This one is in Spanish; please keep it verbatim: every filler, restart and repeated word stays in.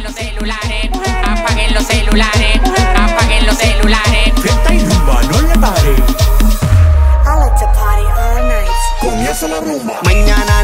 los celulares, apaguen los celulares, apaguen los celulares. Fiesta y rumba, no le pare. I like to party all night. Comienza la rumba. Mañana